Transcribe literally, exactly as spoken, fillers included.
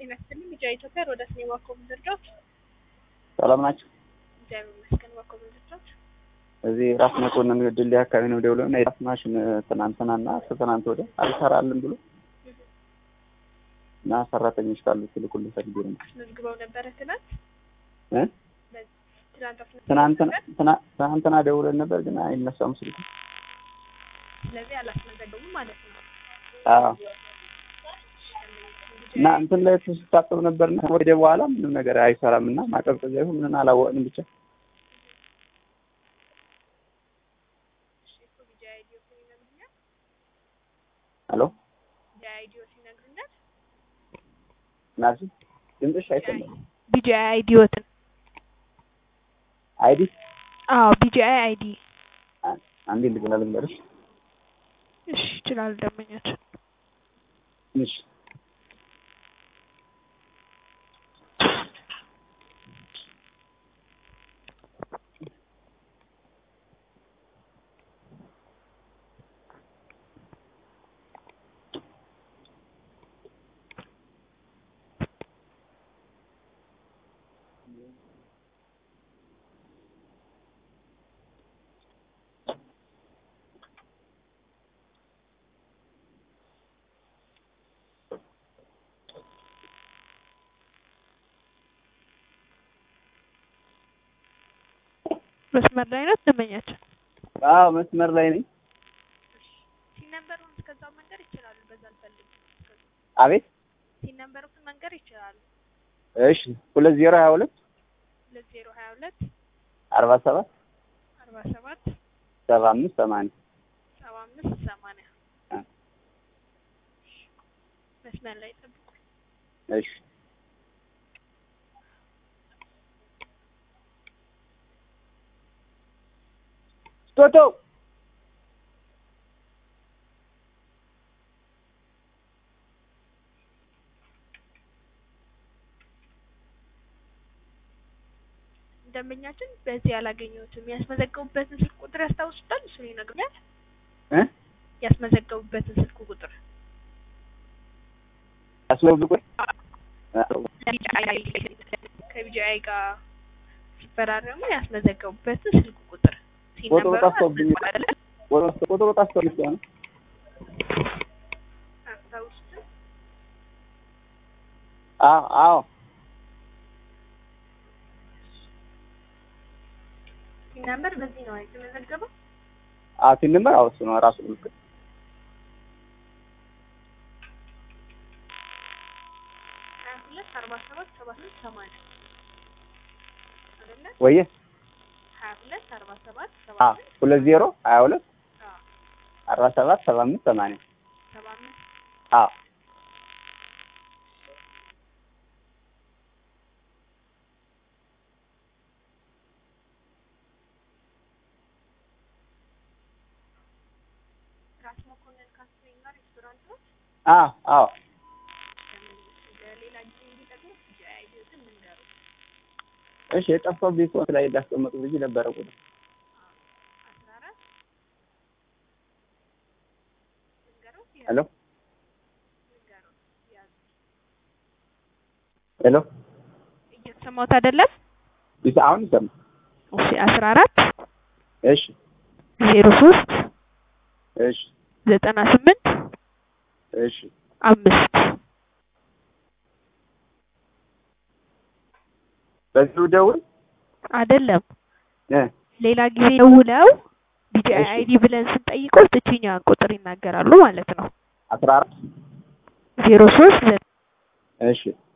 ይመስልኝ ቢጫ ኢትዮጵያ ወደ ሲኒማ ኮምፒውተሮች ሰላም ናችሁ? እግዚአብሔር ይመስገን። ኮምፒውተሮች እዚህ ራስ መኮንን ድልድይ አካባቢ ነው ደውለውና የራስ ማሽን ትናንትናና ትናንት ወደ አልሰራልን ብሎ እና ሰራተኞች ካሉ ትልኩልን ፈልጌ ነው። መዝግበው ነበር ትናንት እ ትናንትና ትናንትና ደውለን ነበር ግን አይነሳም ስልኩ። ስለዚህ አላስመዘገቡም ማለት ነው። አዎ እና እንትን ላይ ተስታጥሩ ነበርና ወደ በኋላ ምንም ነገር አይሰራምና ማቀዝቀዣ ይሁን ምን አላወቅንም ብቻ ሄሎ የአይዲዮ ሲነግሩኛል ናዚ ድምጽሽ አይሰማም። ቢጂአይ አይዲዮትን አይዲ አዎ ቢጂአይ አይዲ አንዴ ልገና ልንገርሽ። እሺ ይችላል ደምኛችሁ እሺ መስመር ላይ ነው ደምኛችሁ? አዎ መስመር ላይ ነኝ። ሲነምበሩን እስከዛው መንገር ይችላል በዛ አልፈልግ። አቤት ሲነምበሩን መንገር ይችላል። እሺ ሁለት ዜሮ ሃያ ሁለት ሁለት ዜሮ ሃያ ሁለት አርባ ሰባት አርባ ሰባት ሰባ አምስት ሰማንያ ሰባ አምስት ሰማንያ መስመር ላይ ጠብቁ። እሺ ቶቶ ደምኛችን በዚህ ያላገኘሁትም ያስመዘገቡበትን ስልክ ቁጥር ያስታውሱታል? እሱ ይነግሩኛል እ ያስመዘገቡበትን ስልክ ቁጥር አስመዝግቦ ከቢጂአይ ጋር ሲፈራረሙ ያስመዘገቡበትን ስልክ ቁጥር ቁጥሩ ጠፍቶብኝ ቁጥሩ ጠፍቶብኝ ነው። አስታውሱት? አዎ አዎ ነምበር በዚህ ነው የተመዘገበው? አዎ ሲን ነምበር አዎ እሱ ነው ራሱ ልክ ሁለት አርባ ሰባት ሰባ ስምንት ሰማንያ አይደለ? ወይዬ ሁለት አርባ ሰባት ሰባ አዎ ሁለት ዜሮ ሃያ ሁለት አዎ አርባ ሰባት ሰባ አምስት ሰማንያ ሰባ አምስት አዎ ራስ መኮንን ካፌና ሬስቶራንት ነው? አዎ አዎ ሌላ ጊዜ እንዲጠቅሙ ቢጂአይ አይዲዮትን ልንገሩ። እሺ የጠፋብኝ ሰው ላይ እንዳስቀመጡ ልጅ ነበረ ቁጥር አስራ አራት ልንገሩ ሄሎ ሄሎ እየተሰማሁት አይደለም? ይስ አሁን ይሰማ። እሺ አስራ አራት እሺ ዜሮ ሶስት እሺ ዘጠና ስምንት እሺ አምስት በዚሁ ደውል አይደለም እ ሌላ ጊዜ ደውለው ቢጂአይ አይዲ ብለን ስንጠይቀው እቺኛዋን ቁጥር ይናገራሉ ማለት ነው። አስራ አራት ዜሮ ሶስት እሺ